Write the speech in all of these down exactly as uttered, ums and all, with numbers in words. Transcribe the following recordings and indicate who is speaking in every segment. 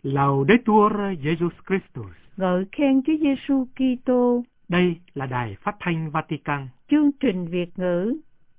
Speaker 1: Laudetur Jesus Christus.
Speaker 2: Ngợi khen Chúa Giêsu Kitô.
Speaker 1: Đây là Đài Phát thanh Vatican.
Speaker 2: Chương trình Việt ngữ.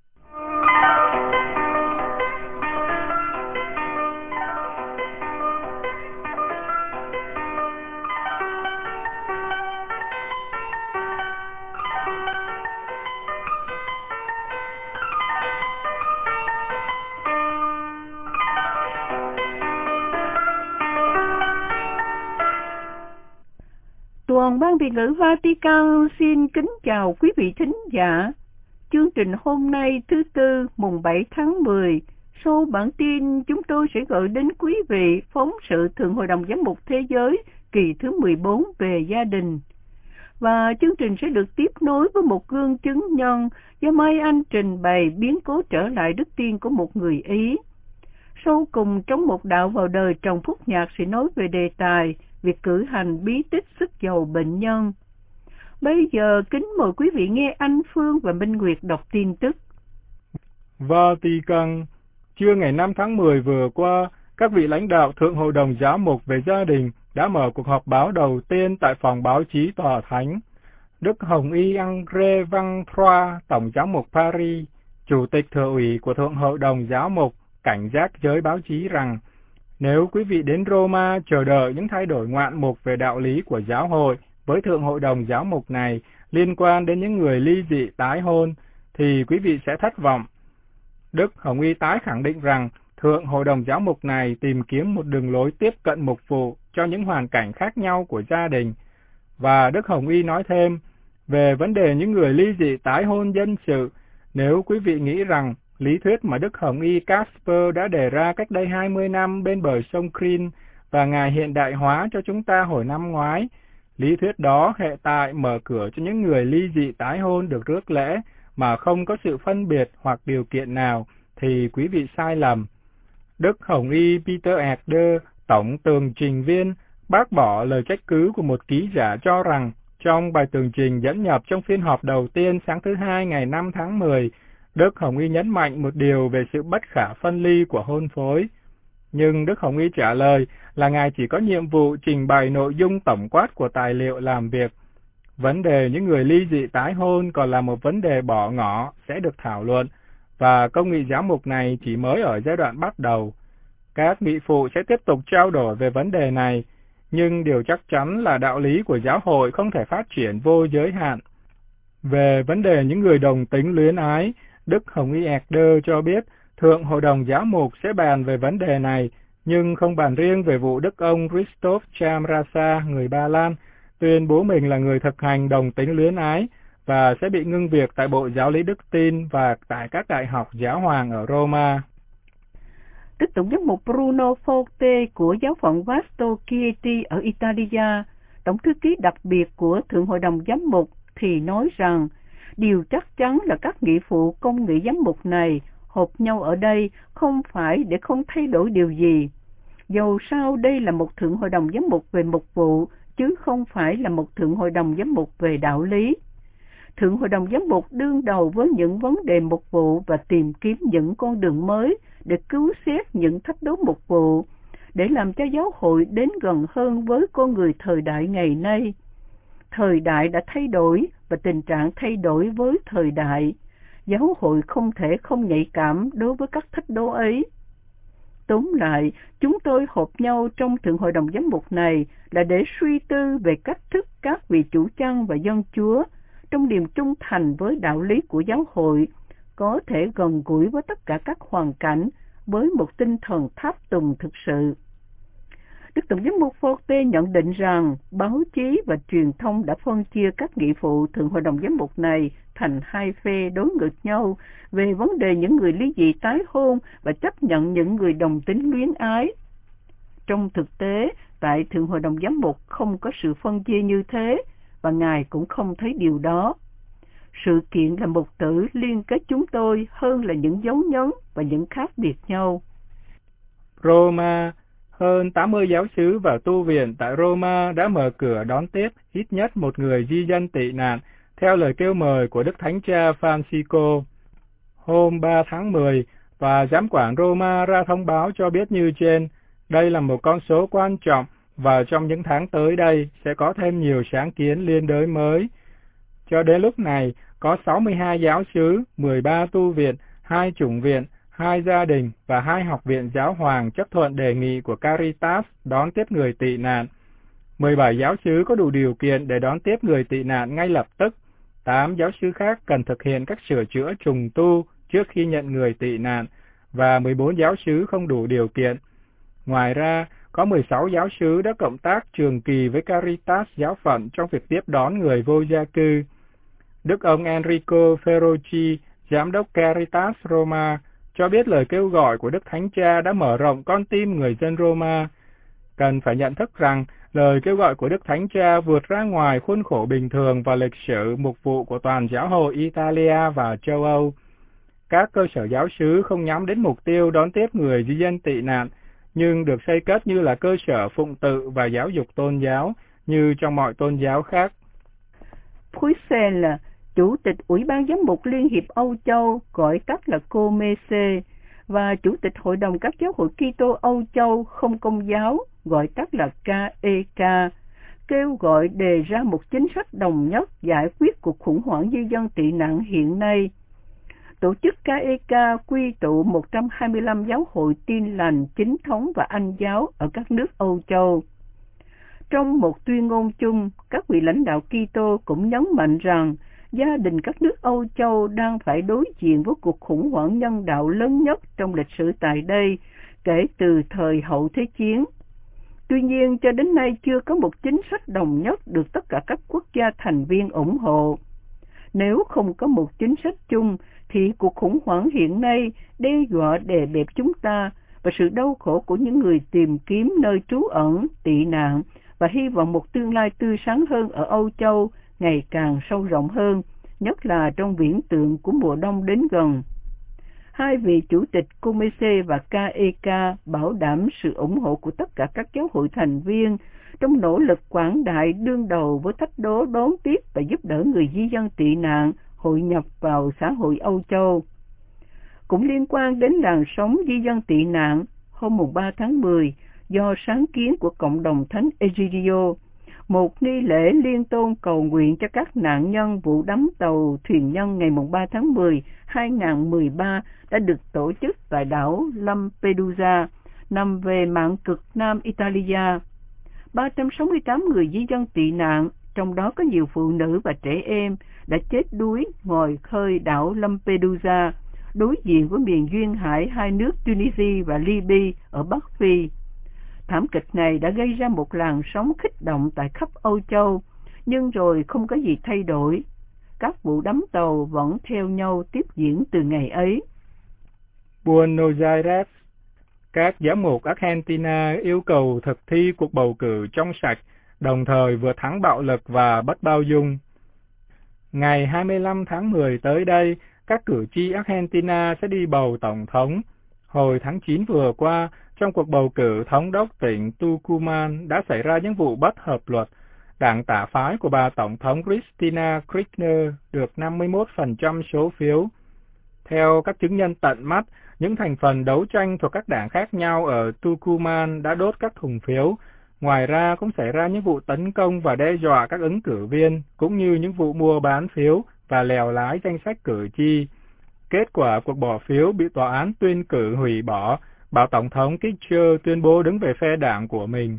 Speaker 2: Toàn ban Việt ngữ Vatican xin kính chào quý vị thính giả. Chương trình hôm nay thứ Tư mùng bảy tháng mười, sau bản tin chúng tôi sẽ gửi đến quý vị phóng sự Thượng Hội đồng Giám mục Thế giới kỳ thứ mười bốn về gia đình. Và chương trình sẽ được tiếp nối với một gương chứng nhân do Mai Anh trình bày biến cố trở lại đức tin của một người Ý. Sau cùng trong một đạo vào đời Trần Phúc Nhạc sẽ nói về đề tài việc cử hành bí tích sức giàu bệnh nhân. Bây giờ kính mời quý vị nghe Anh Phương và Minh Nguyệt đọc tin tức.
Speaker 3: Vatican, trưa ngày năm tháng mười vừa qua, các vị lãnh đạo Thượng Hội đồng Giám mục về gia đình đã mở cuộc họp báo đầu tiên tại phòng báo chí Tòa Thánh. Đức Hồng Y André Văn Troa, Tổng giám mục Paris, Chủ tịch Thừa ủy của Thượng Hội đồng Giám mục, cảnh giác giới báo chí rằng nếu quý vị đến Roma chờ đợi những thay đổi ngoạn mục về đạo lý của giáo hội với Thượng Hội đồng Giáo mục này liên quan đến những người ly dị tái hôn, thì quý vị sẽ thất vọng. Đức Hồng Y tái khẳng định rằng Thượng Hội đồng Giáo mục này tìm kiếm một đường lối tiếp cận mục vụ cho những hoàn cảnh khác nhau của gia đình. Và Đức Hồng Y nói thêm, về vấn đề những người ly dị tái hôn dân sự, nếu quý vị nghĩ rằng lý thuyết mà Đức Hồng Y Casper đã đề ra cách đây hai mươi năm bên bờ sông Krin và Ngài hiện đại hóa cho chúng ta hồi năm ngoái, lý thuyết đó hệ tại mở cửa cho những người ly dị tái hôn được rước lễ mà không có sự phân biệt hoặc điều kiện nào, thì quý vị sai lầm. Đức Hồng Y Peter Eder, Tổng tường trình viên, bác bỏ lời trách cứ của một ký giả cho rằng trong bài tường trình dẫn nhập trong phiên họp đầu tiên sáng thứ Hai ngày năm tháng mười, Đức Hồng Y nhấn mạnh một điều về sự bất khả phân ly của hôn phối. Nhưng Đức Hồng Y trả lời là Ngài chỉ có nhiệm vụ trình bày nội dung tổng quát của tài liệu làm việc. Vấn đề những người ly dị tái hôn còn là một vấn đề bỏ ngỏ sẽ được thảo luận, và công nghị giám mục này chỉ mới ở giai đoạn bắt đầu. Các nghị phụ sẽ tiếp tục trao đổi về vấn đề này, nhưng điều chắc chắn là đạo lý của giáo hội không thể phát triển vô giới hạn. Về vấn đề những người đồng tính luyến ái, Đức Hồng Y Eder cho biết Thượng Hội đồng Giám mục sẽ bàn về vấn đề này, nhưng không bàn riêng về vụ Đức ông Christoph Chamrasa, người Ba Lan, tuyên bố mình là người thực hành đồng tính luyến ái và sẽ bị ngưng việc tại Bộ Giáo lý Đức tin và tại các đại học giáo hoàng ở Roma.
Speaker 2: Đức Tổng giám mục Bruno Forte của giáo phận Vasto Chieti ở Italia, Tổng thư ký đặc biệt của Thượng Hội đồng Giám mục, thì nói rằng điều chắc chắn là các nghị phụ công nghị giám mục này họp nhau ở đây không phải để không thay đổi điều gì. Dầu sao đây là một Thượng Hội đồng Giám mục về mục vụ, chứ không phải là một Thượng Hội đồng Giám mục về đạo lý. Thượng Hội đồng Giám mục đương đầu với những vấn đề mục vụ và tìm kiếm những con đường mới để cứu xét những thách đố mục vụ, để làm cho giáo hội đến gần hơn với con người thời đại ngày nay. Thời đại đã thay đổi và tình trạng thay đổi với thời đại. Giáo hội không thể không nhạy cảm đối với các thách đố ấy. Tóm lại, chúng tôi họp nhau trong Thượng Hội đồng Giám mục này là để suy tư về cách thức các vị chủ chăn và dân Chúa trong niềm trung thành với đạo lý của giáo hội có thể gần gũi với tất cả các hoàn cảnh với một tinh thần tháp tùng thực sự. Đức Tổng giám mục Forte nhận định rằng báo chí và truyền thông đã phân chia các nghị phụ Thượng Hội đồng Giám mục này thành hai phe đối nghịch nhau về vấn đề những người ly dị tái hôn và chấp nhận những người đồng tính luyến ái. Trong thực tế, tại Thượng Hội đồng Giám mục không có sự phân chia như thế, và Ngài cũng không thấy điều đó. Sự kiện là mục tử liên kết chúng tôi hơn là những dấu nhấn và những khác biệt nhau.
Speaker 3: Roma, hơn tám mươi giáo xứ và tu viện tại Roma đã mở cửa đón tiếp ít nhất một người di dân tị nạn theo lời kêu mời của Đức Thánh Cha Francisco. Hôm ba tháng mười, Tòa Giám quản Roma ra thông báo cho biết như trên, đây là một con số quan trọng và trong những tháng tới đây sẽ có thêm nhiều sáng kiến liên đới mới. Cho đến lúc này, có sáu mươi hai giáo xứ, mười ba tu viện, hai chủng viện, hai gia đình và hai học viện giáo hoàng chấp thuận đề nghị của Caritas đón tiếp người tị nạn. mười bảy giáo xứ có đủ điều kiện để đón tiếp người tị nạn ngay lập tức. tám giáo xứ khác cần thực hiện các sửa chữa trùng tu trước khi nhận người tị nạn, và mười bốn giáo xứ không đủ điều kiện. Ngoài ra, có mười sáu giáo xứ đã cộng tác trường kỳ với Caritas giáo phận trong việc tiếp đón người vô gia cư. Đức ông Enrico Ferrucci, giám đốc Caritas Roma, cho biết lời kêu gọi của Đức Thánh Cha đã mở rộng con tim người dân Roma. Cần phải nhận thức rằng, lời kêu gọi của Đức Thánh Cha vượt ra ngoài khuôn khổ bình thường và lịch sử mục vụ của toàn giáo hội Italia và châu Âu. Các cơ sở giáo xứ không nhắm đến mục tiêu đón tiếp người di dân tị nạn, nhưng được xây cất như là cơ sở phụng tự và giáo dục tôn giáo, như trong mọi tôn giáo khác.
Speaker 2: Bruxelles, Chủ tịch Ủy ban Giám mục Liên hiệp Âu Châu, gọi tắt là COMECE, và Chủ tịch Hội đồng các giáo hội Kitô Âu Châu không công giáo, gọi tắt là ca e ca, kêu gọi đề ra một chính sách đồng nhất giải quyết cuộc khủng hoảng di dân tị nạn hiện nay. Tổ chức ca e ca quy tụ một trăm hai mươi lăm giáo hội Tin lành, Chính thống và Anh giáo ở các nước Âu Châu. Trong một tuyên ngôn chung, các vị lãnh đạo Kitô cũng nhấn mạnh rằng gia đình các nước Âu Châu đang phải đối diện với cuộc khủng hoảng nhân đạo lớn nhất trong lịch sử tại đây kể từ thời hậu Thế chiến. Tuy nhiên, cho đến nay chưa có một chính sách đồng nhất được tất cả các quốc gia thành viên ủng hộ. Nếu không có một chính sách chung, thì cuộc khủng hoảng hiện nay đe dọa đè bẹp chúng ta, và sự đau khổ của những người tìm kiếm nơi trú ẩn, tị nạn và hy vọng một tương lai tươi sáng hơn ở Âu Châu ngày càng sâu rộng hơn, nhất là trong viễn tượng của mùa đông đến gần. Hai vị chủ tịch COMECE và ca e ca bảo đảm sự ủng hộ của tất cả các giáo hội thành viên trong nỗ lực quảng đại đương đầu với thách đố đón tiếp và giúp đỡ người di dân tị nạn hội nhập vào xã hội Âu Châu. Cũng liên quan đến làn sóng di dân tị nạn, hôm ba tháng mười, do sáng kiến của cộng đồng Thánh Egidio, một nghi lễ liên tôn cầu nguyện cho các nạn nhân vụ đắm tàu thuyền nhân ngày ba tháng mười, hai nghìn không trăm mười ba đã được tổ chức tại đảo Lampedusa, nằm về mạn cực Nam Italia. ba trăm sáu mươi tám người di dân tị nạn, trong đó có nhiều phụ nữ và trẻ em, đã chết đuối ngoài khơi đảo Lampedusa, đối diện với miền duyên hải hai nước Tunisia và Libya ở Bắc Phi. Thảm kịch này đã gây ra một làn sóng kích động tại khắp Âu Châu, nhưng rồi không có gì thay đổi. Các vụ đắm tàu vẫn theo nhau tiếp diễn từ ngày ấy.
Speaker 3: Buenos Aires, các giám mục Argentina yêu cầu thực thi cuộc bầu cử trong sạch, đồng thời vừa thắng bạo lực và bất bao dung. Ngày hai mươi lăm tháng mười tới đây, các cử tri Argentina sẽ đi bầu tổng thống. Hồi tháng chín vừa qua, trong cuộc bầu cử thống đốc tỉnh Tucumán đã xảy ra những vụ bất hợp luật. Đảng tả phái của bà Tổng thống Cristina Kirchner được năm mươi mốt phần trăm số phiếu. Theo các chứng nhân tận mắt, những thành phần đấu tranh thuộc các đảng khác nhau ở Tucumán đã đốt các thùng phiếu. Ngoài ra cũng xảy ra những vụ tấn công và đe dọa các ứng cử viên, cũng như những vụ mua bán phiếu và lèo lái danh sách cử tri. Kết quả cuộc bỏ phiếu bị tòa án tuyên cử hủy bỏ, bảo Tổng thống Kirchner tuyên bố đứng về phe đảng của mình.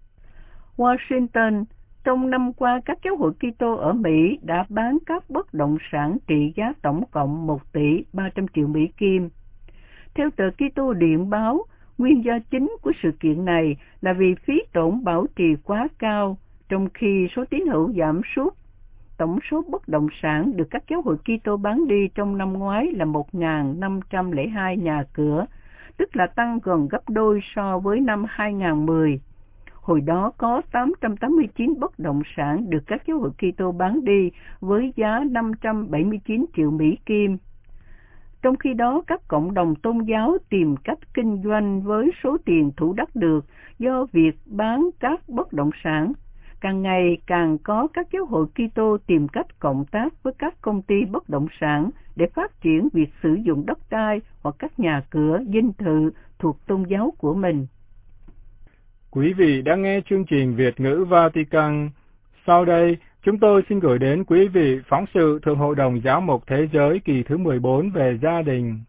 Speaker 2: Washington, trong năm qua các giáo hội Kitô ở Mỹ đã bán các bất động sản trị giá tổng cộng một tỷ ba trăm triệu Mỹ Kim. Theo tờ Kitô Điện báo, nguyên do chính của sự kiện này là vì phí tổn bảo trì quá cao, trong khi số tín hữu giảm sút. Tổng số bất động sản được các giáo hội Kitô bán đi trong năm ngoái là một nghìn năm trăm lẻ hai nhà cửa, tức là tăng gần gấp đôi so với năm hai nghìn không trăm mười. Hồi đó có tám trăm tám mươi chín bất động sản được các giáo hội Kitô bán đi với giá năm trăm bảy mươi chín triệu Mỹ Kim. Trong khi đó, các cộng đồng tôn giáo tìm cách kinh doanh với số tiền thu đắc được do việc bán các bất động sản. Càng ngày càng có các giáo hội Kitô tìm cách cộng tác với các công ty bất động sản để phát triển việc sử dụng đất đai hoặc các nhà cửa, dinh thự thuộc tôn giáo của mình.
Speaker 3: Quý vị đang nghe chương trình Việt ngữ Vatican. Sau đây, chúng tôi xin gửi đến quý vị phóng sự Thượng Hội đồng Giáo mục Thế giới kỳ thứ mười bốn về gia đình.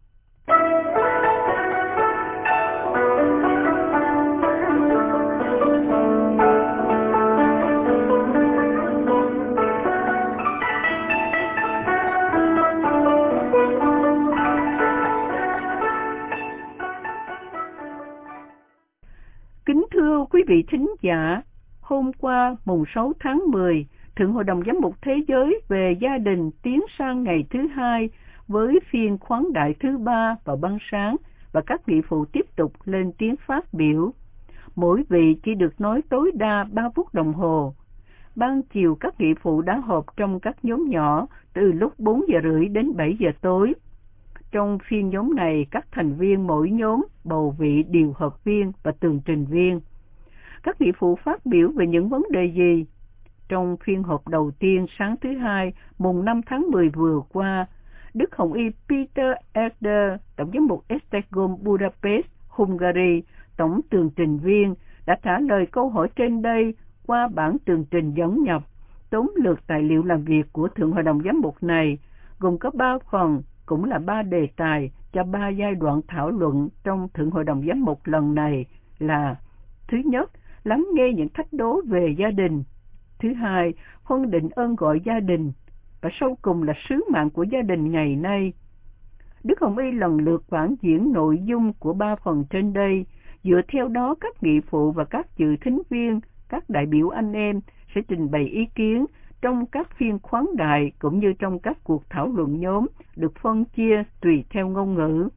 Speaker 2: Kính thưa quý vị thính giả, hôm qua mùng sáu tháng mười, Thượng Hội đồng Giám mục Thế giới về gia đình tiến sang ngày thứ hai với phiên khoáng đại thứ ba vào ban sáng và các vị phụ tiếp tục lên tiếng phát biểu. Mỗi vị chỉ được nói tối đa ba phút đồng hồ. Ban chiều các vị phụ đã họp trong các nhóm nhỏ từ lúc bốn giờ rưỡi đến bảy giờ tối. Trong phiên nhóm này, các thành viên mỗi nhóm bầu vị điều hợp viên và tường trình viên. Các vị phụ phát biểu về những vấn đề gì? Trong phiên họp đầu tiên sáng thứ hai, mùng năm tháng mười vừa qua, Đức Hồng Y Peter Eder, Tổng giám mục Esztergom Budapest, Hungary, Tổng tường trình viên, đã trả lời câu hỏi trên đây qua bản tường trình dẫn nhập, tóm lược tài liệu làm việc của Thượng Hội đồng Giám mục này, gồm có ba phần, cũng là ba đề tài cho ba giai đoạn thảo luận trong Thượng Hội đồng Giám mục lần này là: thứ nhất, lắng nghe những thách đố về gia đình; thứ hai, phân định ơn gọi gia đình; và sau cùng là sứ mạng của gia đình ngày nay. Đức Hồng Y lần lượt quảng diễn nội dung của ba phần trên đây. Dựa theo đó, các nghị phụ và các dự thính viên, các đại biểu anh em sẽ trình bày ý kiến trong các phiên khoáng đại cũng như trong các cuộc thảo luận nhóm được phân chia tùy theo ngôn ngữ.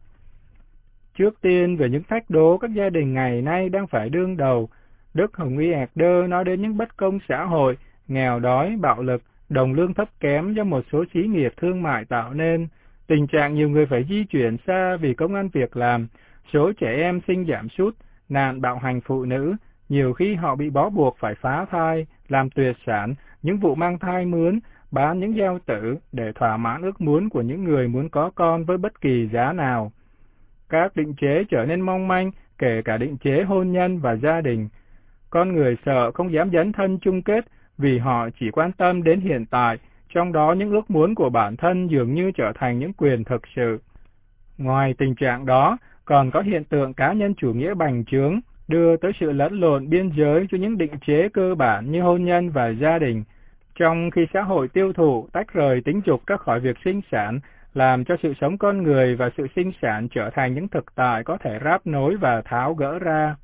Speaker 3: Trước tiên, về những thách đố các gia đình ngày nay đang phải đương đầu, Đức Hồng Y Eder nói đến những bất công xã hội, nghèo đói, bạo lực, đồng lương thấp kém do một số xí nghiệp thương mại tạo nên, tình trạng nhiều người phải di chuyển xa vì công ăn việc làm, số trẻ em sinh giảm sút, nạn bạo hành phụ nữ, nhiều khi họ bị bó buộc phải phá thai, làm tuyệt sản, những vụ mang thai mướn, bán những gieo tử để thỏa mãn ước muốn của những người muốn có con với bất kỳ giá nào. Các định chế trở nên mong manh, kể cả định chế hôn nhân và gia đình. Con người sợ không dám dấn thân chung kết vì họ chỉ quan tâm đến hiện tại, trong đó những ước muốn của bản thân dường như trở thành những quyền thực sự. Ngoài tình trạng đó, còn có hiện tượng cá nhân chủ nghĩa bành trướng, đưa tới sự lẫn lộn biên giới cho những định chế cơ bản như hôn nhân và gia đình, trong khi xã hội tiêu thụ tách rời tính dục ra khỏi việc sinh sản, làm cho sự sống con người và sự sinh sản trở thành những thực tại có thể ráp nối và tháo gỡ ra.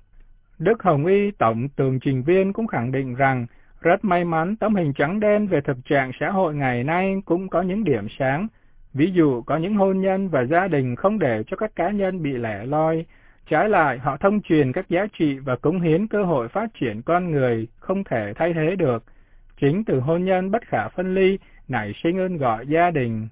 Speaker 3: Đức Hồng Y Tổng tường trình viên cũng khẳng định rằng, rất may mắn tấm hình trắng đen về thực trạng xã hội ngày nay cũng có những điểm sáng. Ví dụ có những hôn nhân và gia đình không để cho các cá nhân bị lẻ loi, trái lại họ thông truyền các giá trị và cống hiến cơ hội phát triển con người không thể thay thế được. Chính từ hôn nhân bất khả phân ly nảy sinh ơn gọi gia đình.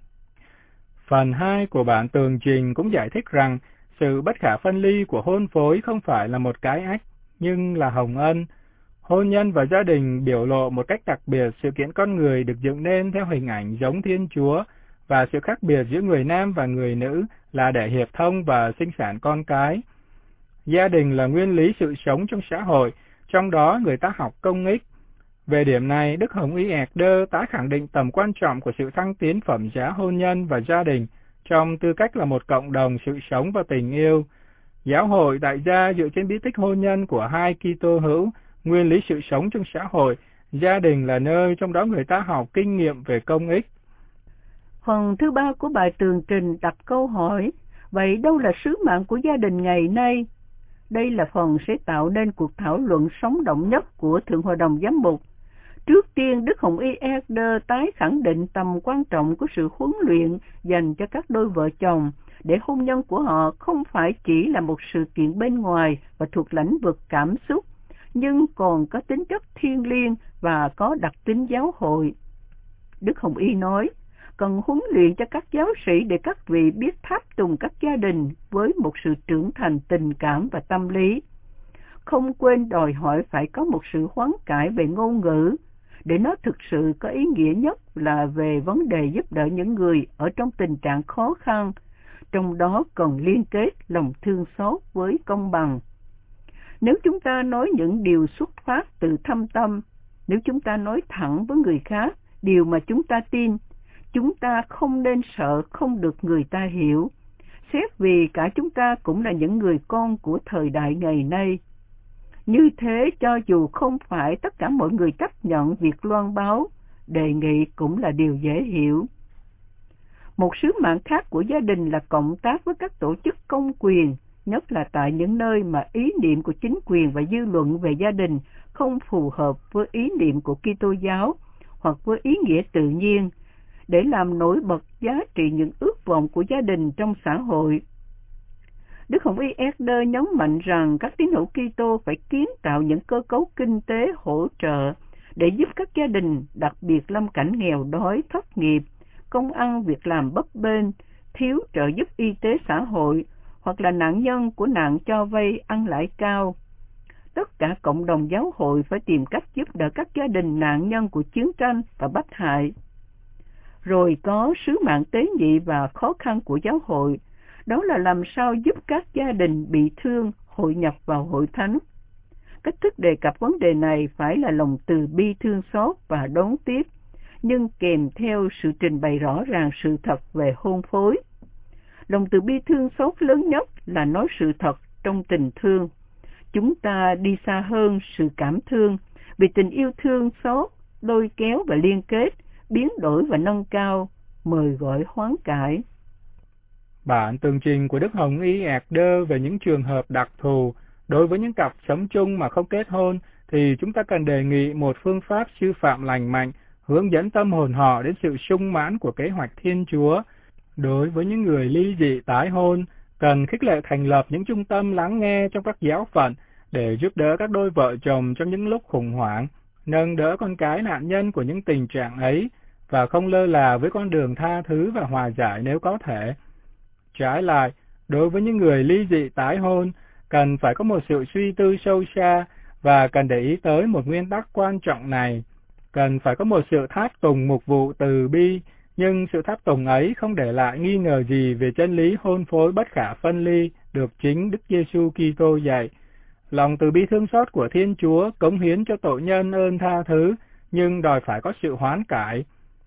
Speaker 3: Phần hai của bản tường trình cũng giải thích rằng sự bất khả phân ly của hôn phối không phải là một cái ách, nhưng là hồng ân. Hôn nhân và gia đình biểu lộ một cách đặc biệt sự kiện con người được dựng nên theo hình ảnh giống Thiên Chúa, và sự khác biệt giữa người nam và người nữ là để hiệp thông và sinh sản con cái. Gia đình là nguyên lý sự sống trong xã hội, trong đó người ta học công ích. Về điểm này, Đức Hồng Y Eder tái khẳng định tầm quan trọng của sự thăng tiến phẩm giá hôn nhân và gia đình trong tư cách là một cộng đồng sự sống và tình yêu. Giáo hội Đại gia dựa trên bí tích hôn nhân của hai Kitô hữu, nguyên lý sự sống trong xã hội, gia đình là nơi trong đó người ta học kinh nghiệm về công ích.
Speaker 2: Phần thứ ba của bài tường trình đặt câu hỏi, vậy đâu là sứ mạng của gia đình ngày nay? Đây là phần sẽ tạo nên cuộc thảo luận sống động nhất của Thượng Hội đồng Giám mục. Trước tiên, Đức Hồng Y Eder tái khẳng định tầm quan trọng của sự huấn luyện dành cho các đôi vợ chồng, để hôn nhân của họ không phải chỉ là một sự kiện bên ngoài và thuộc lĩnh vực cảm xúc, nhưng còn có tính chất thiêng liêng và có đặc tính giáo hội. Đức Hồng Y nói, cần huấn luyện cho các giáo sĩ để các vị biết tháp tùng các gia đình với một sự trưởng thành tình cảm và tâm lý. Không quên đòi hỏi phải có một sự hoán cải về ngôn ngữ, để nó thực sự có ý nghĩa nhất là về vấn đề giúp đỡ những người ở trong tình trạng khó khăn, trong đó cần liên kết lòng thương xót với công bằng. Nếu chúng ta nói những điều xuất phát từ thâm tâm, nếu chúng ta nói thẳng với người khác điều mà chúng ta tin, chúng ta không nên sợ không được người ta hiểu, xét vì cả chúng ta cũng là những người con của thời đại ngày nay. Như thế, cho dù không phải tất cả mọi người chấp nhận việc loan báo, đề nghị cũng là điều dễ hiểu. Một sứ mạng khác của gia đình là cộng tác với các tổ chức công quyền, nhất là tại những nơi mà ý niệm của chính quyền và dư luận về gia đình không phù hợp với ý niệm của Kitô giáo hoặc với ý nghĩa tự nhiên, để làm nổi bật giá trị những ước vọng của gia đình trong xã hội. Đức Hồng Y Eder nhấn mạnh rằng các tín hữu Kitô phải kiến tạo những cơ cấu kinh tế hỗ trợ để giúp các gia đình, đặc biệt lâm cảnh nghèo đói, thất nghiệp, công ăn việc làm bấp bênh, thiếu trợ giúp y tế xã hội hoặc là nạn nhân của nạn cho vay ăn lãi cao. Tất cả cộng đồng giáo hội phải tìm cách giúp đỡ các gia đình nạn nhân của chiến tranh và bách hại. Rồi có sứ mạng tế nhị và khó khăn của giáo hội, đó là làm sao giúp các gia đình bị thương hội nhập vào hội thánh. Cách thức đề cập vấn đề này phải là lòng từ bi thương xót và đón tiếp, nhưng kèm theo sự trình bày rõ ràng sự thật về hôn phối. Lòng từ bi thương xót lớn nhất là nói sự thật trong tình thương. Chúng ta đi xa hơn sự cảm thương, vì tình yêu thương xót, lôi kéo và liên kết, biến đổi và nâng cao, mời gọi hoán cải.
Speaker 3: Bản tường trình của Đức Hồng Y Eder về những trường hợp đặc thù đối với những cặp sống chung mà không kết hôn, thì chúng ta cần đề nghị một phương pháp sư phạm lành mạnh, hướng dẫn tâm hồn họ đến sự sung mãn của kế hoạch Thiên Chúa. Đối với những người ly dị tái hôn, cần khích lệ thành lập những trung tâm lắng nghe trong các giáo phận để giúp đỡ các đôi vợ chồng trong những lúc khủng hoảng, nâng đỡ con cái nạn nhân của những tình trạng ấy, và không lơ là với con đường tha thứ và hòa giải nếu có thể. Trái lại, đối với những người ly dị tái hôn, cần phải có một sự suy tư sâu xa và cần để ý tới một nguyên tắc quan trọng này. Cần phải có một sự tháp tùng mục vụ từ bi, nhưng sự tháp tùng ấy không để lại nghi ngờ gì về chân lý hôn phối bất khả phân ly được chính Đức Giêsu Kitô dạy. Lòng từ bi thương xót của Thiên Chúa cống hiến cho tội nhân ơn tha thứ, nhưng đòi phải có sự hoán cải.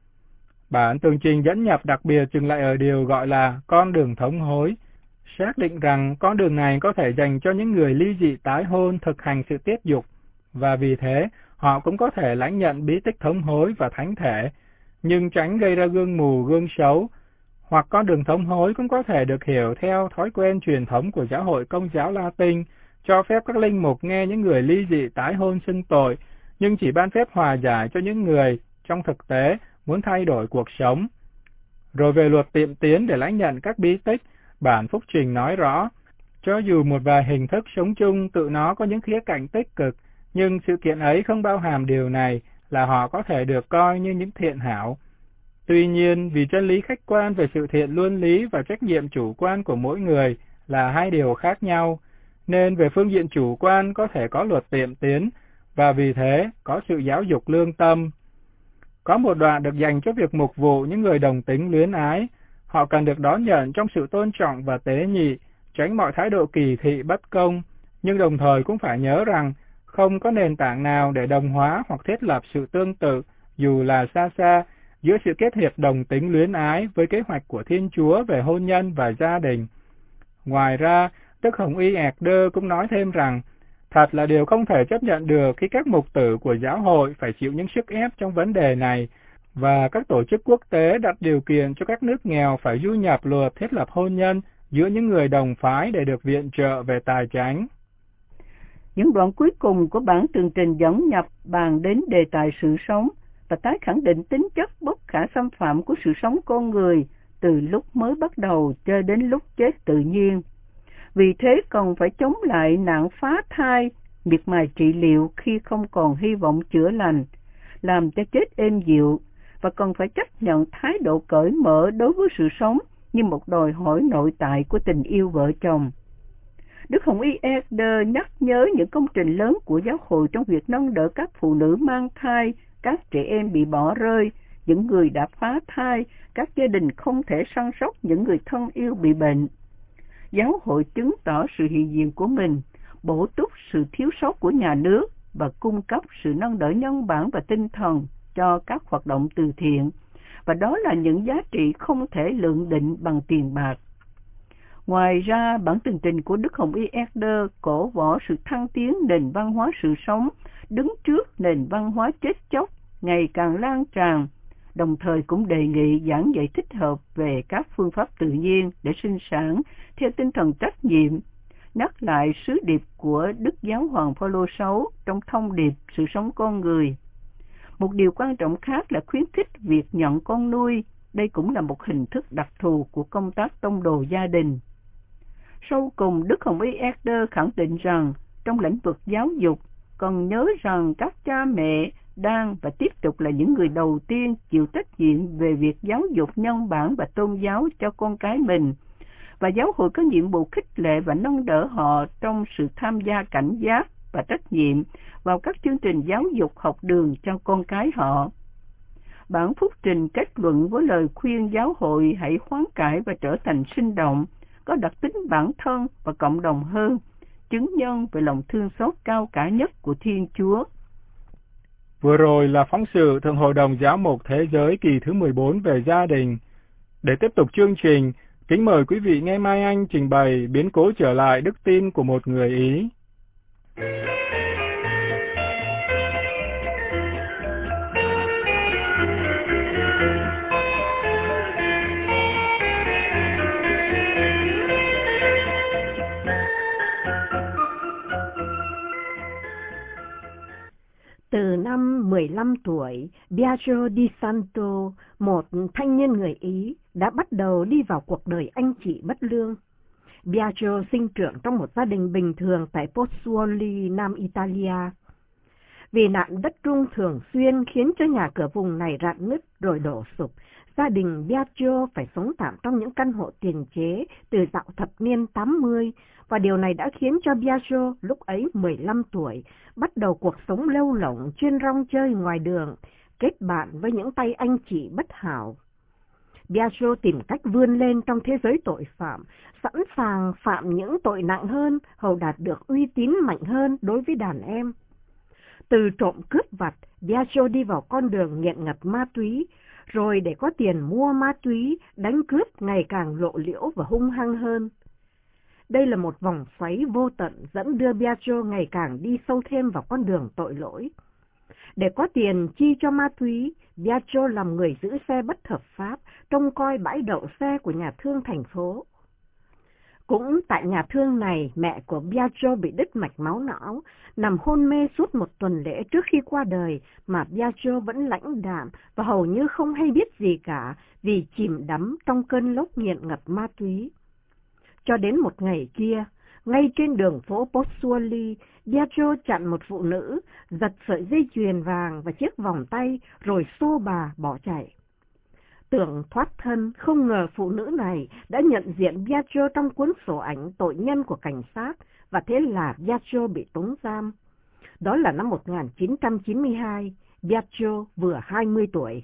Speaker 3: Bản tường trình dẫn nhập đặc biệt dừng lại ở điều gọi là con đường thống hối, xác định rằng con đường này có thể dành cho những người ly dị tái hôn thực hành sự tiết dục, và vì thế họ cũng có thể lãnh nhận bí tích thống hối và thánh thể, nhưng tránh gây ra gương mù gương xấu. Hoặc con đường thống hối cũng có thể được hiểu theo thói quen truyền thống của giáo hội Công giáo Latin, cho phép các linh mục nghe những người ly dị tái hôn xưng tội, nhưng chỉ ban phép hòa giải cho những người trong thực tế muốn thay đổi cuộc sống. Rồi về luật tiệm tiến để lãnh nhận các bí tích, bản phúc trình nói rõ, cho dù một vài hình thức sống chung tự nó có những khía cạnh tích cực, nhưng sự kiện ấy không bao hàm điều này là họ có thể được coi như những thiện hảo. Tuy nhiên, vì chân lý khách quan về sự thiện luân lý và trách nhiệm chủ quan của mỗi người là hai điều khác nhau, nên về phương diện chủ quan có thể có luật tiệm tiến, và vì thế có sự giáo dục lương tâm. Có một đoạn được dành cho việc mục vụ những người đồng tính luyến ái. Họ cần được đón nhận trong sự tôn trọng và tế nhị, tránh mọi thái độ kỳ thị bất công, nhưng đồng thời cũng phải nhớ rằng không có nền tảng nào để đồng hóa hoặc thiết lập sự tương tự, dù là xa xa, giữa sự kết hiệp đồng tính luyến ái với kế hoạch của Thiên Chúa về hôn nhân và gia đình. Ngoài ra, Đức Hồng Y Eder cũng nói thêm rằng, thật là điều không thể chấp nhận được khi các mục tử của giáo hội phải chịu những sức ép trong vấn đề này, và các tổ chức quốc tế đặt điều kiện cho các nước nghèo phải du nhập luật thiết lập hôn nhân giữa những người đồng phái để được viện trợ về tài chánh.
Speaker 2: Những đoạn cuối cùng của bản tường trình dẫn nhập bàn đến đề tài sự sống và tái khẳng định tính chất bất khả xâm phạm của sự sống con người từ lúc mới bắt đầu cho đến lúc chết tự nhiên. Vì thế cần phải chống lại nạn phá thai, miệt mài trị liệu khi không còn hy vọng chữa lành, làm cho chết êm dịu, và cần phải chấp nhận thái độ cởi mở đối với sự sống như một đòi hỏi nội tại của tình yêu vợ chồng. Đức Hồng Y Eder nhắc nhớ những công trình lớn của giáo hội trong việc nâng đỡ các phụ nữ mang thai, các trẻ em bị bỏ rơi, những người đã phá thai, các gia đình không thể săn sóc những người thân yêu bị bệnh. Giáo hội chứng tỏ sự hiện diện của mình, bổ túc sự thiếu sót của nhà nước và cung cấp sự nâng đỡ nhân bản và tinh thần cho các hoạt động từ thiện, và đó là những giá trị không thể lượng định bằng tiền bạc. Ngoài ra, bản tường trình của Đức Hồng Y Eder cổ võ sự thăng tiến nền văn hóa sự sống, đứng trước nền văn hóa chết chóc ngày càng lan tràn, đồng thời cũng đề nghị giảng dạy thích hợp về các phương pháp tự nhiên để sinh sản theo tinh thần trách nhiệm, nhắc lại sứ điệp của Đức Giáo hoàng Phaolô sáu trong thông điệp sự sống con người. Một điều quan trọng khác là khuyến khích việc nhận con nuôi, đây cũng là một hình thức đặc thù của công tác tông đồ gia đình. Sau cùng, Đức Hồng Y Eder khẳng định rằng trong lĩnh vực giáo dục, cần nhớ rằng các cha mẹ đang và tiếp tục là những người đầu tiên chịu trách nhiệm về việc giáo dục nhân bản và tôn giáo cho con cái mình, và giáo hội có nhiệm vụ khích lệ và nâng đỡ họ trong sự tham gia cảnh giác và trách nhiệm vào các chương trình giáo dục học đường cho con cái họ. Bản phúc trình kết luận với lời khuyên giáo hội hãy hoán cải và trở thành sinh động, có đặc tính bản thân và cộng đồng hơn, chứng nhân về lòng thương xót cao cả nhất của Thiên Chúa.
Speaker 3: Vừa rồi là phóng sự Thượng Hội đồng Giám mục Thế giới kỳ thứ mười bốn về gia đình. Để tiếp tục chương trình, kính mời quý vị nghe Mai Anh trình bày biến cố trở lại đức tin của một người Ý.
Speaker 4: Từ năm mười lăm tuổi, Biagio di Santo, một thanh niên người Ý, đã bắt đầu đi vào cuộc đời anh chị bất lương. Biagio sinh trưởng trong một gia đình bình thường tại Pozzuoli, Nam Italia. Vì nạn đất rung thường xuyên khiến cho nhà cửa vùng này rạn nứt rồi đổ sụp, gia đình Biagio phải sống tạm trong những căn hộ tiền chế từ dạo thập niên tám mươi, và điều này đã khiến cho Biagio lúc ấy mười lăm tuổi bắt đầu cuộc sống lêu lỏng chuyên rong chơi ngoài đường, kết bạn với những tay anh chị bất hảo. Biagio tìm cách vươn lên trong thế giới tội phạm, sẵn sàng phạm những tội nặng hơn, hầu đạt được uy tín mạnh hơn đối với đàn em. Từ trộm cướp vặt, Biagio đi vào con đường nghiện ngập ma túy, rồi để có tiền mua ma túy, đánh cướp ngày càng lộ liễu và hung hăng hơn. Đây là một vòng xoáy vô tận dẫn đưa Biagio ngày càng đi sâu thêm vào con đường tội lỗi. Để có tiền chi cho ma túy, Biagio làm người giữ xe bất hợp pháp, trông coi bãi đậu xe của nhà thương thành phố. Cũng tại nhà thương này, mẹ của Biagio bị đứt mạch máu não, nằm hôn mê suốt một tuần lễ trước khi qua đời, mà Biagio vẫn lãnh đạm và hầu như không hay biết gì cả vì chìm đắm trong cơn lốc nghiện ngập ma túy. Cho đến một ngày kia, ngay trên đường phố Pozzuoli, Biagio chặn một phụ nữ, giật sợi dây chuyền vàng và chiếc vòng tay, rồi xô bà bỏ chạy. Tưởng thoát thân, không ngờ phụ nữ này đã nhận diện Biagio trong cuốn sổ ảnh tội nhân của cảnh sát, và thế là Biagio bị tống giam. Đó là năm một nghìn chín trăm chín mươi hai, Biagio vừa hai mươi tuổi.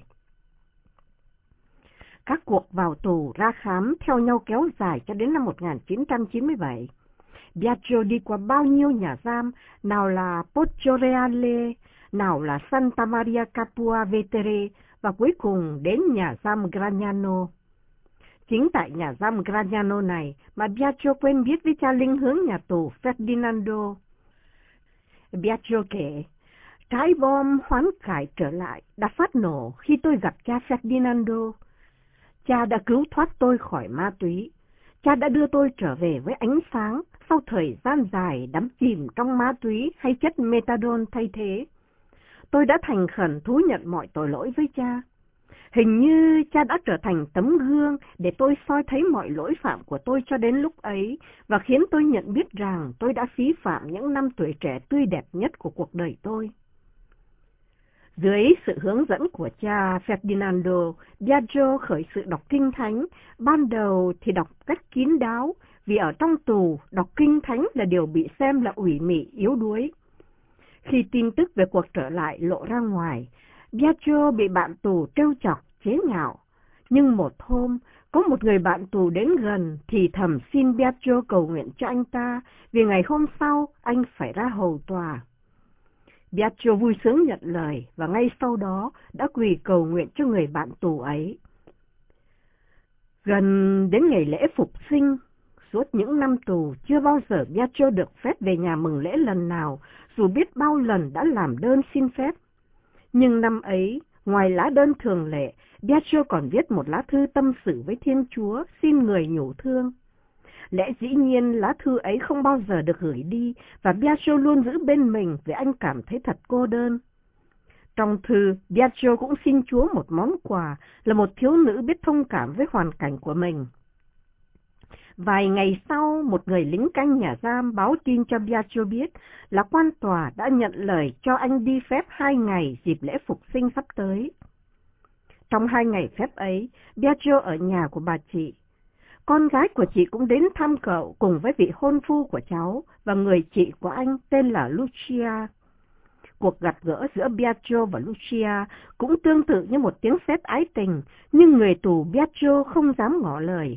Speaker 4: Các cuộc vào tù ra khám theo nhau kéo dài cho đến năm một nghìn chín trăm chín mươi bảy. Biagio đi qua bao nhiêu nhà giam, nào là Poggioreale, nào là Santa Maria Capua Vetere, và cuối cùng đến nhà giam Gragnano. Chính tại nhà giam Gragnano này mà Biagio quen biết với cha linh hướng nhà tù Ferdinando. Biagio kể, trái bom hoán cải trở lại đã phát nổ khi tôi gặp cha Ferdinando. Cha đã cứu thoát tôi khỏi ma túy. Cha đã đưa tôi trở về với ánh sáng sau thời gian dài đắm chìm trong ma túy hay chất methadone thay thế. Tôi đã thành khẩn thú nhận mọi tội lỗi với cha. Hình như cha đã trở thành tấm gương để tôi soi thấy mọi lỗi phạm của tôi cho đến lúc ấy, và khiến tôi nhận biết rằng tôi đã phí phạm những năm tuổi trẻ tươi đẹp nhất của cuộc đời tôi. Dưới sự hướng dẫn của cha Ferdinando, Biagio khởi sự đọc kinh thánh, ban đầu thì đọc cách kín đáo, vì ở trong tù, đọc kinh thánh là điều bị xem là ủy mị yếu đuối. Khi tin tức về cuộc trở lại lộ ra ngoài, Biagio bị bạn tù trêu chọc, chế nhạo. Nhưng một hôm, Có một người bạn tù đến gần thì thầm xin Pietro cầu nguyện cho anh ta, vì ngày hôm sau anh phải ra hầu tòa. Pietro vui sướng nhận lời và ngay sau đó đã quỳ cầu nguyện cho người bạn tù ấy. Gần đến ngày lễ phục sinh, suốt những năm tù chưa bao giờ Pietro được phép về nhà mừng lễ lần nào, dù biết bao lần đã làm đơn xin phép. Nhưng năm ấy, ngoài lá đơn thường lệ, Pietro còn viết một lá thư tâm sự với Thiên Chúa, xin người nhủ thương. Lẽ dĩ nhiên lá thư ấy không bao giờ được gửi đi, và Pietro luôn giữ bên mình vì anh cảm thấy thật cô đơn. Trong thư, Pietro cũng xin Chúa một món quà là một thiếu nữ biết thông cảm với hoàn cảnh của mình. Vài ngày sau, một người lính canh nhà giam báo tin cho Pietro biết là quan tòa đã nhận lời cho anh đi phép hai ngày dịp lễ phục sinh sắp tới. Trong hai ngày phép ấy, Pietro ở nhà của bà chị. Con gái của chị cũng đến thăm cậu cùng với vị hôn phu của cháu và người chị của anh tên là Lucia. Cuộc gặp gỡ giữa Pietro và Lucia cũng tương tự như một tiếng sét ái tình, nhưng người tù Pietro không dám ngỏ lời.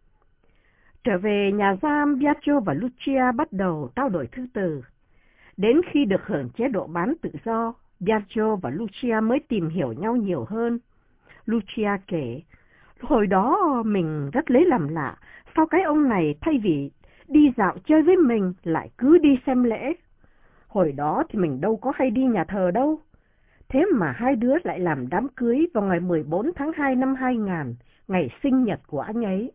Speaker 4: Trở về nhà giam, Pietro và Lucia bắt đầu trao đổi thư từ. Đến khi được hưởng chế độ bán tự do, Pietro và Lucia mới tìm hiểu nhau nhiều hơn. Lucia kể, hồi đó mình rất lấy làm lạ, sao cái ông này thay vì đi dạo chơi với mình lại cứ đi xem lễ. Hồi đó thì mình đâu có hay đi nhà thờ đâu. Thế mà hai đứa lại làm đám cưới vào ngày mười bốn tháng hai năm hai nghìn, ngày sinh nhật của anh ấy.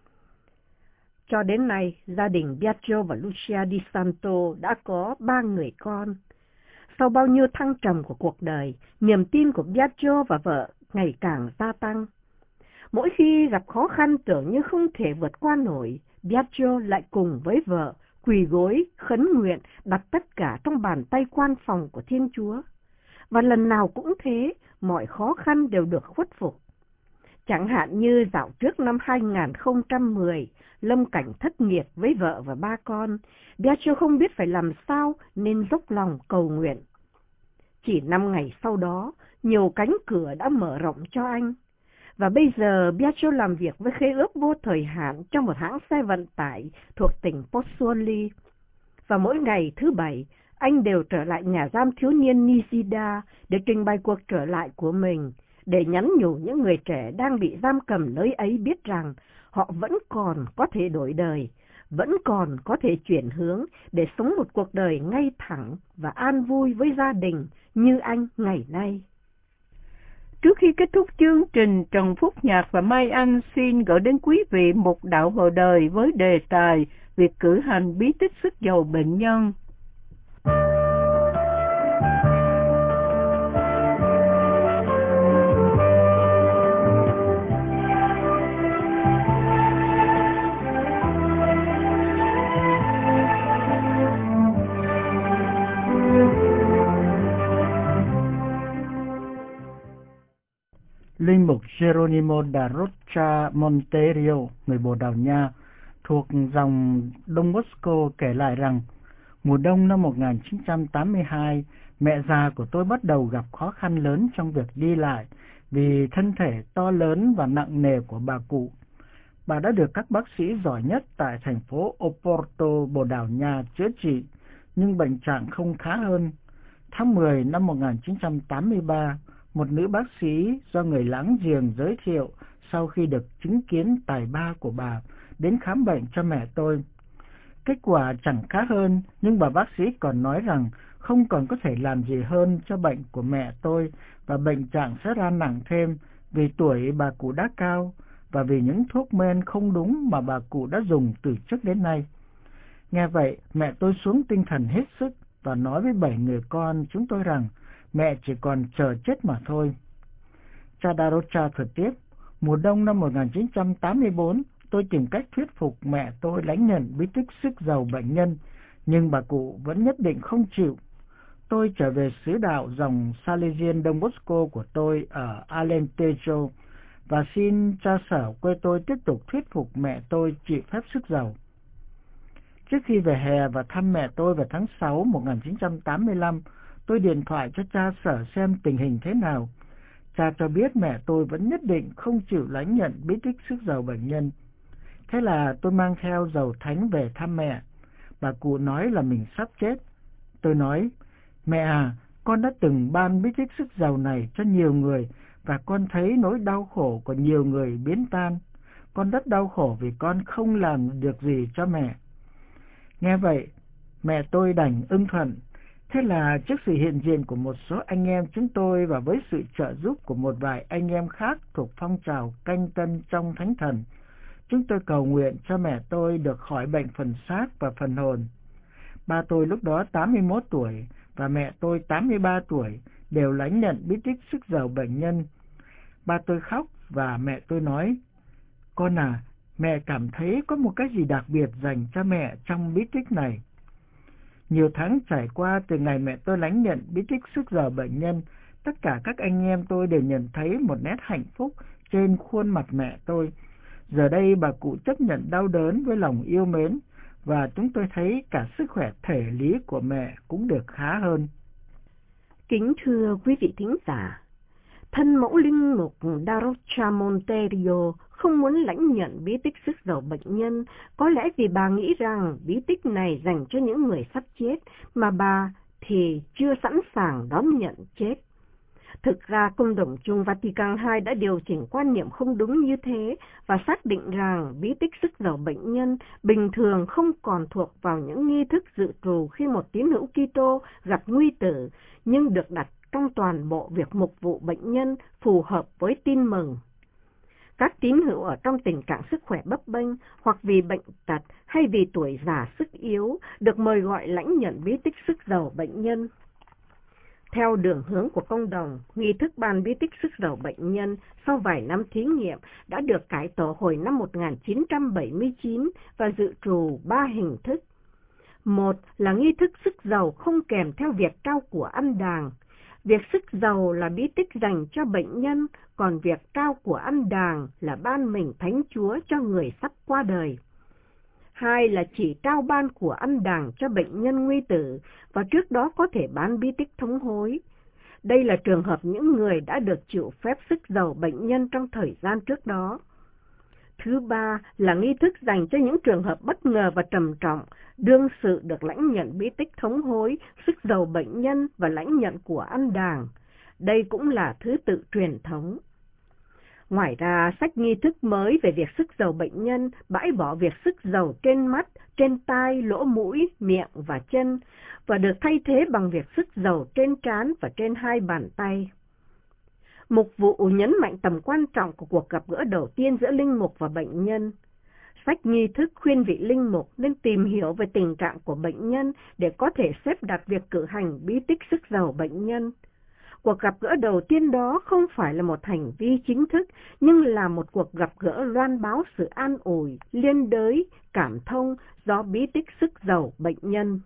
Speaker 4: Cho đến nay, gia đình Pietro và Lucia Di Santo đã có ba người con. Sau bao nhiêu thăng trầm của cuộc đời, niềm tin của Pietro và vợ ngày càng gia tăng. Mỗi khi gặp khó khăn tưởng như không thể vượt qua nổi, Pietro lại cùng với vợ quỳ gối, khấn nguyện, đặt tất cả trong bàn tay quan phòng của Thiên Chúa. Và lần nào cũng thế, mọi khó khăn đều được khuất phục. Chẳng hạn như dạo trước năm hai nghìn không trăm mười, lâm cảnh thất nghiệp với vợ và ba con, Pietro không biết phải làm sao nên dốc lòng cầu nguyện. Chỉ năm ngày sau đó, nhiều cánh cửa đã mở rộng cho anh. Và bây giờ Pietro làm việc với khế ước vô thời hạn trong một hãng xe vận tải thuộc tỉnh Pozzuoli. Và mỗi ngày thứ bảy, anh đều trở lại nhà giam thiếu niên Nisida để trình bày cuộc trở lại của mình, để nhắn nhủ những người trẻ đang bị giam cầm nơi ấy biết rằng họ vẫn còn có thể đổi đời, vẫn còn có thể chuyển hướng để sống một cuộc đời ngay thẳng và an vui với gia đình như anh ngày nay.
Speaker 2: Trước khi kết thúc chương trình, Trần Phúc Nhạc và Mai Anh xin gửi đến quý vị một đạo hồi đời với đề tài việc cử hành bí tích sức dầu bệnh nhân.
Speaker 5: Linh mục Geronimo da Rocha Monterio, người Bồ Đào Nha, thuộc dòng Đông Bosco kể lại rằng, mùa đông năm một nghìn chín trăm tám mươi hai, mẹ già của tôi bắt đầu gặp khó khăn lớn trong việc đi lại vì thân thể to lớn và nặng nề của bà cụ. Bà đã được các bác sĩ giỏi nhất tại thành phố Oporto, Bồ Đào Nha chữa trị, nhưng bệnh trạng không khá hơn. Tháng mười năm một nghìn chín trăm tám mươi ba, một nữ bác sĩ do người láng giềng giới thiệu sau khi được chứng kiến tài ba của bà đến khám bệnh cho mẹ tôi. Kết quả chẳng khá hơn, nhưng bà bác sĩ còn nói rằng không còn có thể làm gì hơn cho bệnh của mẹ tôi và bệnh trạng sẽ ra nặng thêm vì tuổi bà cụ đã cao và vì những thuốc men không đúng mà bà cụ đã dùng từ trước đến nay. Nghe vậy, mẹ tôi xuống tinh thần hết sức và nói với bảy người con chúng tôi rằng mẹ chỉ còn chờ chết mà thôi. Cha da Rocha thuật tiếp, mùa đông năm một nghìn chín trăm tám mươi tư, tôi tìm cách thuyết phục mẹ tôi lãnh nhận bí tích sức giàu bệnh nhân, nhưng bà cụ vẫn nhất định không chịu. Tôi trở về xứ đạo dòng Salesian Don Bosco của tôi ở Alentejo và xin cha sở quê tôi tiếp tục thuyết phục mẹ tôi chịu phép sức giàu. Trước khi về hè và thăm mẹ tôi vào tháng sáu một nghìn chín trăm tám mươi lăm, tôi điện thoại cho cha sở xem tình hình thế nào. Cha cho biết mẹ tôi vẫn nhất định không chịu lãnh nhận bí tích sức giàu bệnh nhân. Thế là tôi mang theo dầu thánh về thăm mẹ. Bà cụ nói là mình sắp chết. Tôi nói, mẹ à, con đã từng ban bí tích sức giàu này cho nhiều người, và con thấy nỗi đau khổ của nhiều người biến tan. Con rất đau khổ vì con không làm được gì cho mẹ. Nghe vậy, mẹ tôi đành ưng thuận. Thế là trước sự hiện diện của một số anh em chúng tôi và với sự trợ giúp của một vài anh em khác thuộc phong trào canh tân trong thánh thần, chúng tôi cầu nguyện cho mẹ tôi được khỏi bệnh phần xác và phần hồn. Ba tôi lúc đó tám mươi mốt tuổi và mẹ tôi tám mươi ba tuổi đều lãnh nhận bí tích sức giàu bệnh nhân. Ba tôi khóc và mẹ tôi nói, con à, mẹ cảm thấy có một cái gì đặc biệt dành cho mẹ trong bí tích này. Nhiều tháng trải qua từ ngày mẹ tôi lãnh nhận bí tích sức giàu bệnh nhân, tất cả các anh em tôi đều nhận thấy một nét hạnh phúc trên khuôn mặt mẹ tôi. Giờ đây bà cụ chấp nhận đau đớn với lòng yêu mến, và chúng tôi thấy cả sức khỏe thể lý của mẹ cũng được khá hơn.
Speaker 4: Kính thưa quý vị thính giả, thân mẫu linh mục Darocha Monterio không muốn lãnh nhận bí tích sức giàu bệnh nhân, có lẽ vì bà nghĩ rằng bí tích này dành cho những người sắp chết, mà bà thì chưa sẵn sàng đón nhận chết. Thực ra, Công đồng chung Vatican hai đã điều chỉnh quan niệm không đúng như thế và xác định rằng bí tích sức giàu bệnh nhân bình thường không còn thuộc vào những nghi thức dự trù khi một tín hữu Kitô gặp nguy tử, nhưng được đặt trong toàn bộ việc mục vụ bệnh nhân phù hợp với tin mừng. Các tín hữu ở trong tình trạng sức khỏe bấp bênh hoặc vì bệnh tật hay vì tuổi già sức yếu được mời gọi lãnh nhận bí tích sức giàu bệnh nhân. Theo đường hướng của công đồng, nghi thức ban bí tích sức giàu bệnh nhân sau vài năm thí nghiệm đã được cải tổ hồi năm một nghìn chín trăm bảy mươi chín và dự trù ba hình thức. Một là nghi thức sức giàu không kèm theo việc trao của ăn đàng. Việc sức giàu là bí tích dành cho bệnh nhân, còn việc trao của ăn đàng là ban mình Thánh Chúa cho người sắp qua đời. Hai là chỉ trao ban của ăn đàng cho bệnh nhân nguy tử và trước đó có thể ban bí tích thống hối. Đây là trường hợp những người đã được chịu phép sức giàu bệnh nhân trong thời gian trước đó. Thứ ba là nghi thức dành cho những trường hợp bất ngờ và trầm trọng, đương sự được lãnh nhận bí tích thống hối, sức giàu bệnh nhân và lãnh nhận của ăn đàng. Đây cũng là thứ tự truyền thống. Ngoài ra, sách nghi thức mới về việc sức giàu bệnh nhân bãi bỏ việc sức giàu trên mắt, trên tai, lỗ mũi, miệng và chân và được thay thế bằng việc sức giàu trên trán và trên hai bàn tay. Mục vụ nhấn mạnh tầm quan trọng của cuộc gặp gỡ đầu tiên giữa linh mục và bệnh nhân. Sách nghi thức khuyên vị linh mục nên tìm hiểu về tình trạng của bệnh nhân để có thể xếp đặt việc cử hành bí tích sức giàu bệnh nhân. Cuộc gặp gỡ đầu tiên đó không phải là một hành vi chính thức, nhưng là một cuộc gặp gỡ loan báo sự an ủi, liên đới, cảm thông do bí tích sức giàu bệnh nhân.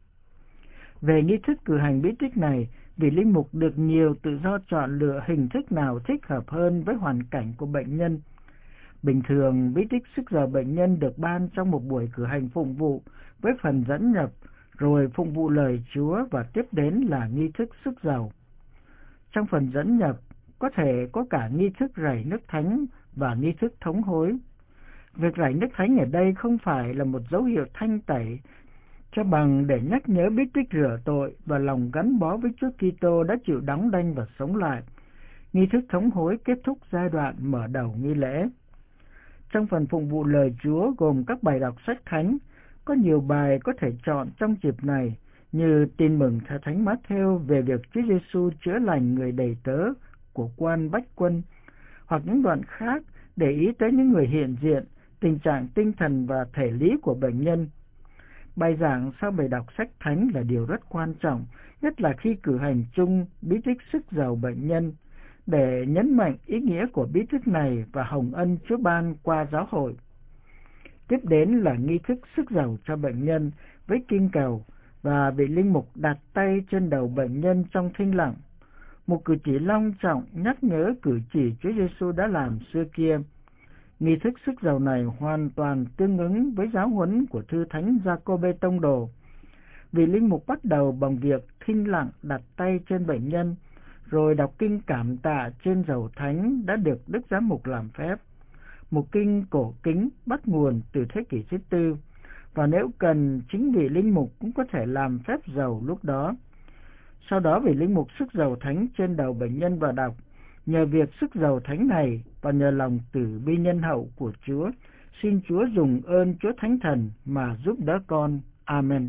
Speaker 5: Về nghi thức cử hành bí tích này, vị linh mục được nhiều tự do chọn lựa hình thức nào thích hợp hơn với hoàn cảnh của bệnh nhân. Bình thường, bí tích sức giàu bệnh nhân được ban trong một buổi cử hành phụng vụ với phần dẫn nhập, rồi phụng vụ lời Chúa và tiếp đến là nghi thức sức giàu. Trong phần dẫn nhập, có thể có cả nghi thức rảy nước thánh và nghi thức thống hối. Việc rảy nước thánh ở đây không phải là một dấu hiệu thanh tẩy, cho bằng để nhắc nhớ bí tích rửa tội và lòng gắn bó với Chúa Kitô đã chịu đóng đanh và sống lại. Nghi thức thống hối kết thúc giai đoạn mở đầu nghi lễ. Trong phần phụng vụ lời Chúa gồm các bài đọc sách thánh, có nhiều bài có thể chọn trong dịp này, như tin mừng theo Thánh Mát-thêu về việc Chúa Giêsu chữa lành người đầy tớ của quan Bách Quân, hoặc những đoạn khác để ý tới những người hiện diện, tình trạng tinh thần và thể lý của bệnh nhân. Bài giảng sau bài đọc sách thánh là điều rất quan trọng, nhất là khi cử hành chung bí tích sức giàu bệnh nhân, để nhấn mạnh ý nghĩa của bí tích này và hồng ân Chúa ban qua giáo hội. Tiếp đến là nghi thức sức giàu cho bệnh nhân với kinh cầu, và vị linh mục đặt tay trên đầu bệnh nhân trong thinh lặng, một cử chỉ long trọng nhắc nhớ cử chỉ Chúa Giêsu đã làm xưa kia. Nghi thức sức giàu này hoàn toàn tương ứng với giáo huấn của thư thánh Giacôbê Tông Đồ. Vị linh mục bắt đầu bằng việc thinh lặng đặt tay trên bệnh nhân, rồi đọc kinh cảm tạ trên dầu thánh đã được Đức Giám mục làm phép. Một kinh cổ kính bắt nguồn từ thế kỷ thứ tư, và nếu cần chính vị linh mục cũng có thể làm phép dầu lúc đó. Sau đó vị linh mục sức dầu thánh trên đầu bệnh nhân và đọc: nhờ việc sức dầu thánh này và nhờ lòng từ bi nhân hậu của Chúa, xin Chúa dùng ơn Chúa Thánh Thần mà giúp đỡ con. Amen.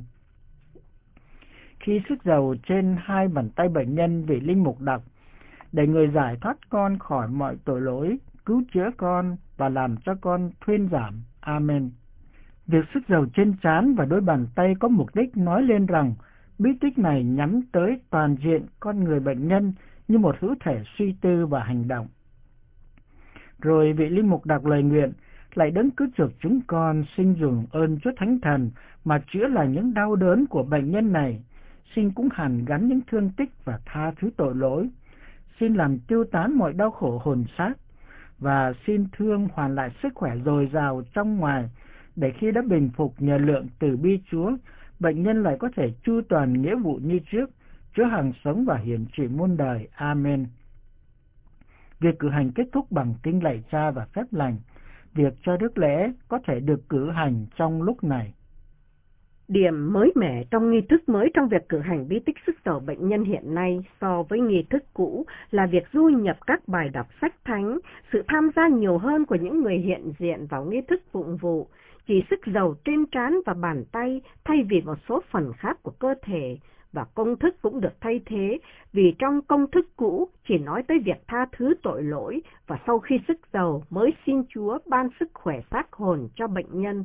Speaker 5: Khi sức dầu trên hai bàn tay bệnh nhân, vị linh mục đọc: để người giải thoát con khỏi mọi tội lỗi, cứu chữa con và làm cho con thuyên giảm. Amen. Việc sức dầu trên trán và đôi bàn tay có mục đích nói lên rằng bí tích này nhắm tới toàn diện con người bệnh nhân như một hữu thể suy tư và hành động. Rồi vị linh mục đọc lời nguyện: lạy Đấng cứu chuộc chúng con, xin dùng ơn Chúa Thánh Thần mà chữa lành những đau đớn của bệnh nhân này. Xin cũng hàn gắn những thương tích và tha thứ tội lỗi. Xin làm tiêu tán mọi đau khổ hồn xác, và xin thương hoàn lại sức khỏe dồi dào trong ngoài, để khi đã bình phục nhờ lượng từ bi Chúa, bệnh nhân lại có thể chu toàn nghĩa vụ như trước, Chúa hằng sống và hiển trị muôn đời. Amen. Việc cử hành kết thúc bằng kinh lạy Cha và phép lành. Việc cho rước lễ có thể được cử hành trong lúc này.
Speaker 4: Điểm mới mẻ trong nghi thức mới trong việc cử hành bí tích sức dầu bệnh nhân hiện nay so với nghi thức cũ là việc du nhập các bài đọc sách thánh, sự tham gia nhiều hơn của những người hiện diện vào nghi thức phụng vụ, chỉ sức dầu trên trán và bàn tay thay vì một số phần khác của cơ thể, và công thức cũng được thay thế, vì trong công thức cũ chỉ nói tới việc tha thứ tội lỗi và sau khi sức dầu mới xin Chúa ban sức khỏe xác hồn cho bệnh nhân.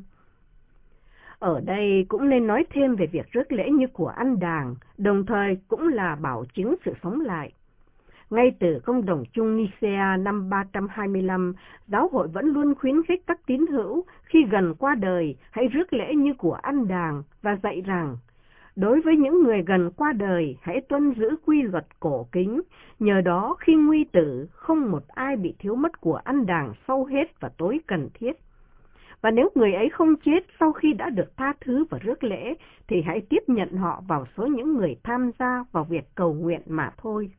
Speaker 4: Ở đây cũng nên nói thêm về việc rước lễ như của ăn đàng, đồng thời cũng là bảo chứng sự sống lại. Ngay từ công đồng chung Nicea năm ba trăm hai mươi lăm, giáo hội vẫn luôn khuyến khích các tín hữu khi gần qua đời hãy rước lễ như của ăn đàng và dạy rằng, đối với những người gần qua đời hãy tuân giữ quy luật cổ kính, nhờ đó khi nguy tử không một ai bị thiếu mất của ăn đàng sau hết và tối cần thiết. Và nếu người ấy không chết sau khi đã được tha thứ và rước lễ, thì hãy tiếp nhận họ vào số những người tham gia vào việc cầu nguyện mà thôi.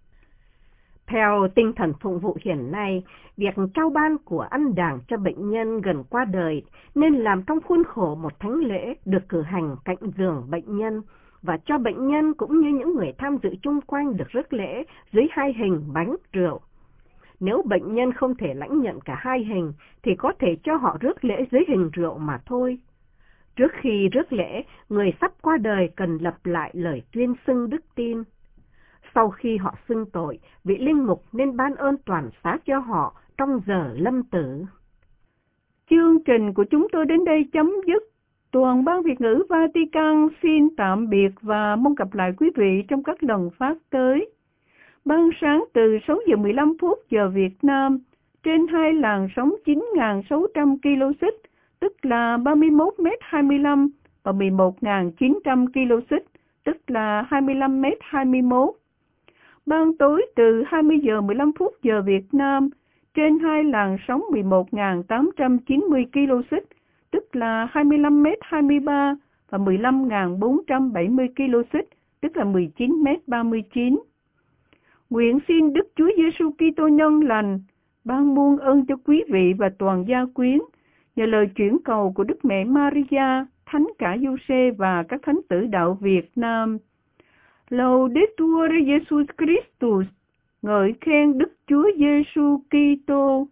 Speaker 4: Theo tinh thần phụng vụ hiện nay, việc trao ban của ăn đàng cho bệnh nhân gần qua đời nên làm trong khuôn khổ một thánh lễ được cử hành cạnh giường bệnh nhân, và cho bệnh nhân cũng như những người tham dự chung quanh được rước lễ dưới hai hình bánh rượu. Nếu bệnh nhân không thể lãnh nhận cả hai hình, thì có thể cho họ rước lễ dưới hình rượu mà thôi. Trước khi rước lễ, người sắp qua đời cần lặp lại lời tuyên xưng đức tin. Sau khi họ xưng tội, vị linh mục nên ban ơn toàn xá cho họ trong giờ lâm tử.
Speaker 2: Chương trình của chúng tôi đến đây chấm dứt. Toàn ban Việt ngữ Vatican xin tạm biệt và mong gặp lại quý vị trong các lần phát tới. Ban sáng từ sáu giờ mười lăm phút giờ Việt Nam trên hai làn sóng chín nghìn sáu trăm ki lô xích, tức là ba mươi mốt mét hai mươi lăm, và mười một nghìn chín trăm ki lô xích, tức là hai mươi lăm mét hai mươi mốt. Ban tối từ hai mươi giờ mười lăm phút giờ Việt Nam trên hai làn sóng mười một nghìn tám trăm chín mươi ki lô xích, tức là hai mươi lăm mét hai mươi ba, và mười lăm nghìn bốn trăm bảy mươi ki lô xích, tức là mười chín mét ba mươi chín. Nguyện xin Đức Chúa Giêsu Kitô nhân lành ban muôn ơn cho quý vị và toàn gia quyến, nhờ lời chuyển cầu của Đức Mẹ Maria, Thánh cả Giuse và các thánh tử đạo Việt Nam. Laudetur Jesus Christus, ngợi khen Đức Chúa Giêsu Kitô.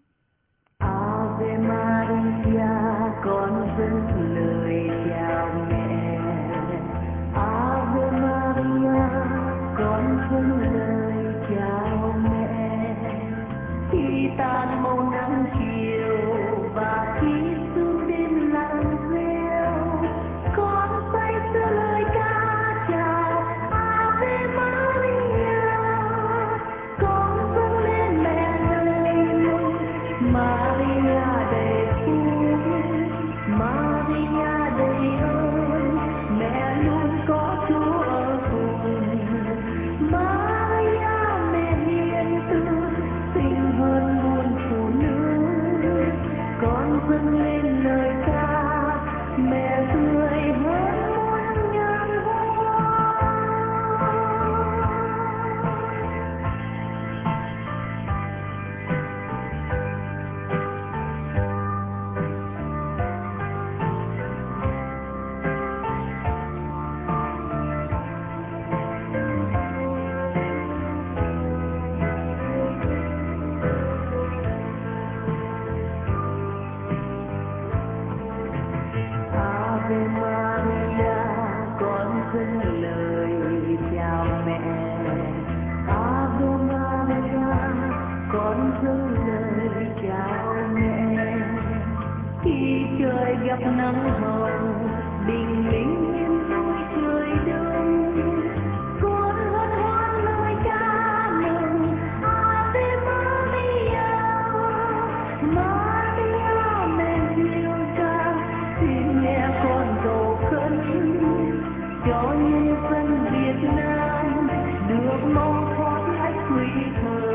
Speaker 6: Ave Maria, con dâng lời chào mẹ. Ave Maria, con dâng lời chào mẹ. Khi tan màu nắng chiều và khi sương đêm lặng reo, con say sưa lời ca chào. Ave Maria, con dâng lên mẹ lời gặp nắng hồng bình minh yên vui trời đông. Con hân hoan lời ca mừng Ave Maria, Maria mẹ yêu ca, xin nghe con cầu khấn cho nhân dân Việt Nam được mong thoát ách quỷ thời.